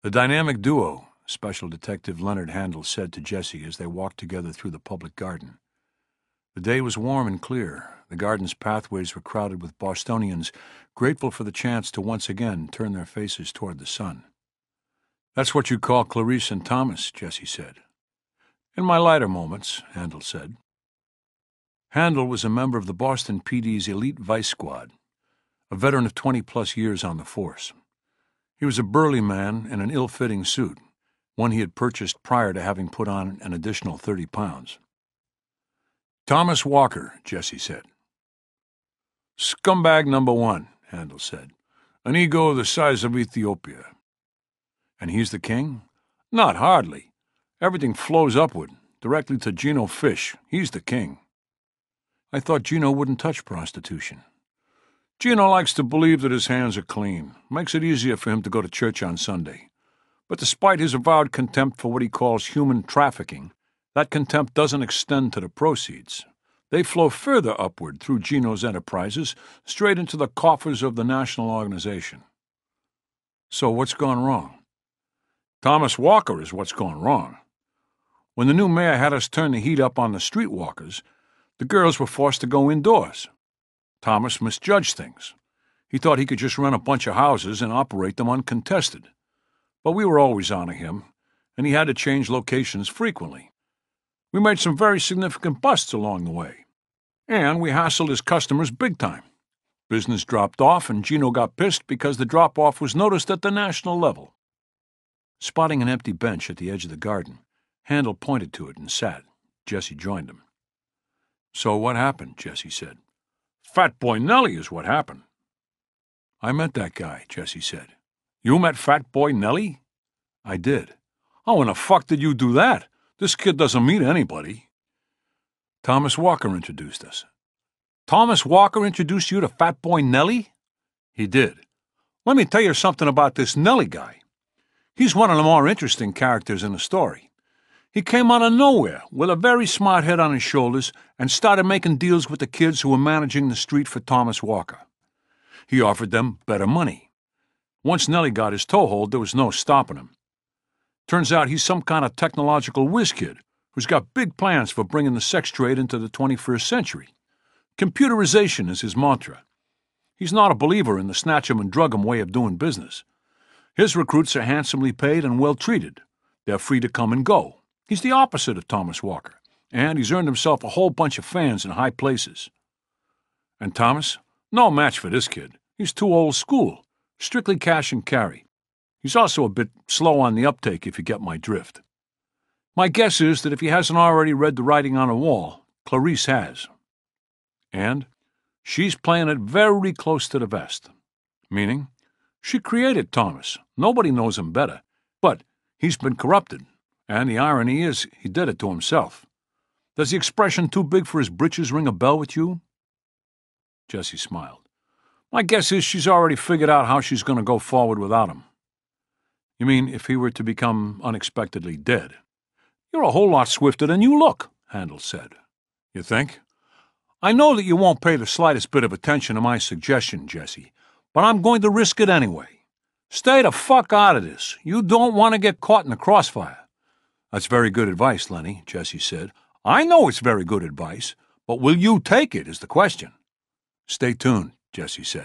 The dynamic duo, Special Detective Leonard Handel said to Jesse as they walked together through the public garden. The day was warm and clear. The garden's pathways were crowded with Bostonians, grateful for the chance to once again turn their faces toward the sun. "That's what you call Clarice and Thomas," Jesse said. "In my lighter moments," Handel said. Handel was a member of the Boston PD's elite vice squad, a veteran of 20-plus years on the force. He was a burly man in an ill-fitting suit, one he had purchased prior to having put on an additional 30 pounds. "Thomas Walker," Jesse said. "Scumbag number one," Handel said. "An ego the size of Ethiopia." "And he's the king?" "Not hardly. Everything flows upward, directly to Gino Fish. He's the king." "I thought Gino wouldn't touch prostitution." "Gino likes to believe that his hands are clean. Makes it easier for him to go to church on Sunday. But despite his avowed contempt for what he calls human trafficking, that contempt doesn't extend to the proceeds. They flow further upward through Gino's enterprises, straight into the coffers of the national organization." "So what's gone wrong?" "Thomas Walker is what's gone wrong. When the new mayor had us turn the heat up on the streetwalkers, the girls were forced to go indoors. Thomas misjudged things. He thought he could just run a bunch of houses and operate them uncontested. But we were always on to him, and he had to change locations frequently. We made some very significant busts along the way, and we hassled his customers big time. Business dropped off, and Gino got pissed because the drop-off was noticed at the national level." Spotting an empty bench at the edge of the garden, Handel pointed to it and sat. Jesse joined him. "So what happened?" Jesse said. "Fat Boy Nellie is what happened." "I met that guy," Jesse said. "You met Fat Boy Nellie?" "I did." "How in the fuck did you do that? This kid doesn't meet anybody." "Thomas Walker introduced us." "Thomas Walker introduced you to Fat Boy Nellie?" "He did." "Let me tell you something about this Nellie guy. He's one of the more interesting characters in the story. He came out of nowhere with a very smart head on his shoulders and started making deals with the kids who were managing the street for Thomas Walker. He offered them better money. Once Nellie got his toehold, there was no stopping him. Turns out he's some kind of technological whiz kid who's got big plans for bringing the sex trade into the 21st century. Computerization is his mantra. He's not a believer in the snatch 'em and drug 'em way of doing business. His recruits are handsomely paid and well treated. They're free to come and go. He's the opposite of Thomas Walker, and he's earned himself a whole bunch of fans in high places." "And Thomas?" "No match for this kid. He's too old school. Strictly cash and carry. He's also a bit slow on the uptake, if you get my drift. My guess is that if he hasn't already read the writing on the wall, Clarice has." "And?" "She's playing it very close to the vest." "Meaning?" "She created Thomas. Nobody knows him better. But he's been corrupted, and the irony is he did it to himself. Does the expression 'too big for his britches' ring a bell with you?" Jesse smiled. "My guess is she's already figured out how she's going to go forward without him." "You mean if he were to become unexpectedly dead?" "You're a whole lot swifter than you look," Handel said. "You think?" "I know that you won't pay the slightest bit of attention to my suggestion, Jesse, but I'm going to risk it anyway. Stay the fuck out of this. You don't want to get caught in the crossfire." "That's very good advice, Lenny," Jesse said. "I know it's very good advice, but will you take it is the question." "Stay tuned," Jesse said.